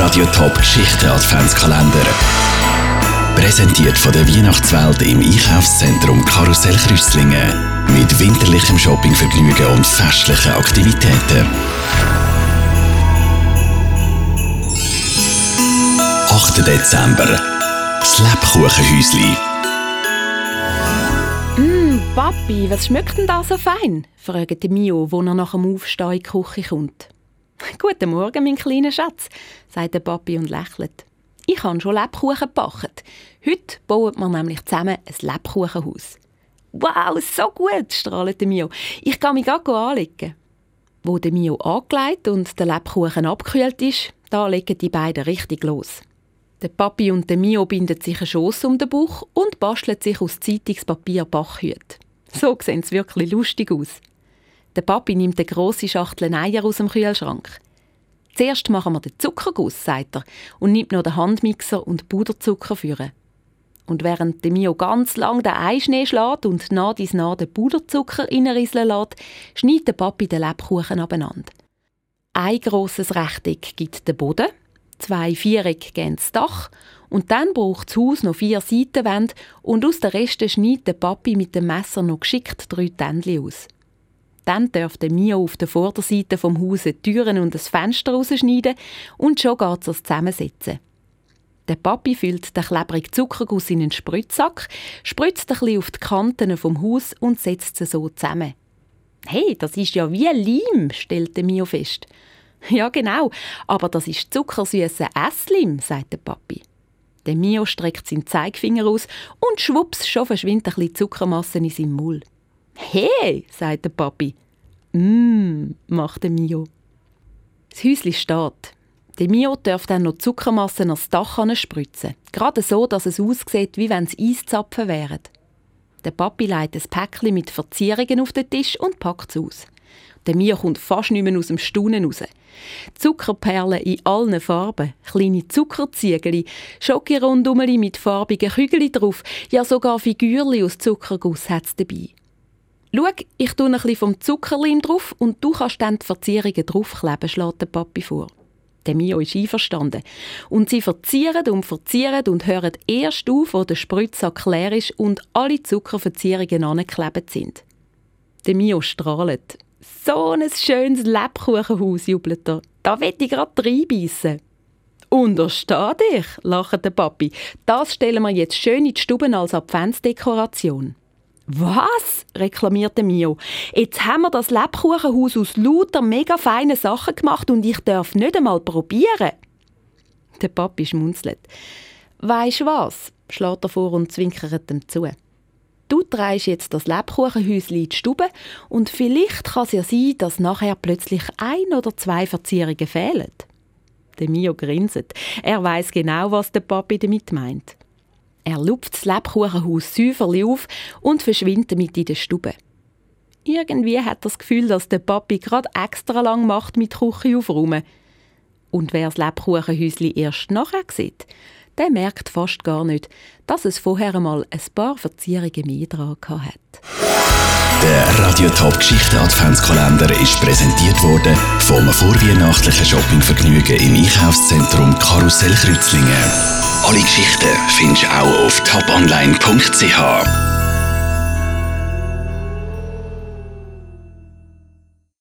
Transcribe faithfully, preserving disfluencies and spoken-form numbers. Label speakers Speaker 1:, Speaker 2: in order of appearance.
Speaker 1: Radio Top Geschichten Adventskalender. Präsentiert von der Weihnachtswelt im Einkaufszentrum Karussell Kreuzlingen. Mit winterlichem Shoppingvergnügen und festlichen Aktivitäten. achter Dezember. Das Lebkuchenhäusli.
Speaker 2: «Mm, Papi, was schmeckt denn da so fein?» fragt Mio, wo er nach dem Aufstehen in die Küche kommt. «Guten Morgen, mein kleiner Schatz», sagt der Papi und lächelt. «Ich habe schon Lebkuchen gebacken. Heute bauen wir nämlich zusammen ein Lebkuchenhaus.» «Wow, so gut!» strahlt Mio. «Ich kann mich gerade anlegen.» Wo der Mio angelegt und der Lebkuchen abgekühlt ist, da legen die beiden richtig los. Der Papi und der Mio binden sich einen Schoss um den Bauch und basteln sich aus Zeitungspapier Bachhüte. So sehen sie wirklich lustig aus. Der Papi nimmt eine grosse Schachtel Eier aus dem Kühlschrank. «Zuerst machen wir den Zuckerguss», sagt er, und nimmt noch den Handmixer und Puderzucker führen. Und während der Mio ganz lang den Eischnee schlägt und nach dies nach den Puderzucker reinrieseln lässt, schneidet der Papi den Lebkuchen abeinander. Ein grosses Rechteck gibt den Boden, zwei Vierecke geben das Dach und dann braucht das Haus noch vier Seitenwände und aus den Resten schneidet der Papi mit dem Messer noch geschickt drei Tändchen aus. Dann darf der Mio auf der Vorderseite vom Haus Türen und ein Fenster rausschneiden und schon geht es ans Zusammensetzen. Der Papi füllt den klebrigen Zuckerguss in einen Spritzsack, spritzt ein bisschen auf die Kanten vom Haus und setzt sie so zusammen. «Hey, das ist ja wie Leim», stellt der Mio fest. «Ja, genau, aber das ist zuckersüßer Esslim», sagt der Papi. Der Mio streckt seinen Zeigefinger aus und schwupps, schon verschwindet ein bisschen Zuckermasse in seinem Mund. «Hey», sagt der Papi. «Mmm», macht der Mio. Das Häuschen steht. Der Mio darf dann noch Zuckermassen ans Dach spritzen. Gerade so, dass es aussieht, wie wenn es Eiszapfen wären. Der Papi legt ein Päckchen mit Verzierungen auf den Tisch und packt es aus. Der Mio kommt fast nicht mehr aus dem Staunen raus. Zuckerperlen in allen Farben, kleine Zuckerziegeli, Schokirundumeli mit farbigen Kügeln drauf, ja sogar Figürchen aus Zuckerguss hat es dabei. «Schau, ich tue ein bisschen vom Zuckerleim drauf und du kannst dann die Verzierungen draufkleben», schlägt der Papi vor. Der Mio ist einverstanden. Und sie verzieren und verzieren und hören erst auf, wo der Spritzsack leer ist und alle Zuckerverzierungen angeklebt sind. Der Mio strahlt. «So ein schönes Lebkuchenhaus», jubelt er. «Da will ich gerade reinbeissen.» «Untersteh dich», lacht der Papi. «Das stellen wir jetzt schön in die Stube als Adventsdekoration.» «Was?» reklamiert der Mio. «Jetzt haben wir das Lebkuchenhaus aus lauter mega feinen Sachen gemacht und ich darf nicht einmal probieren.» Der Papi schmunzelt. «Weisst du was?» schlägt er vor und zwinkert ihm zu. «Du trägst jetzt das Lebkuchenhäuschen in die Stube und vielleicht kann es ja sein, dass nachher plötzlich ein oder zwei Verzierungen fehlen.» Der Mio grinset. Er weiss genau, was der Papi damit meint. Er lupft das Lebkuchenhaus säuferli auf und verschwindet damit in der Stube. Irgendwie hat er das Gefühl, dass der Papi gerade extra lang macht mit Küche aufräumen. Und wer das Lebkuchenhäuschen erst nachher sieht, der merkt fast gar nicht, dass es vorher einmal ein paar Verzierungen mehr dran hat.
Speaker 1: Der Radio Top Geschichten Adventskalender ist präsentiert worden vom vorweihnachtlichen Shoppingvergnügen im Einkaufszentrum Karussell Kreuzlingen. Alle Geschichten findest du auch auf top online punkt c h.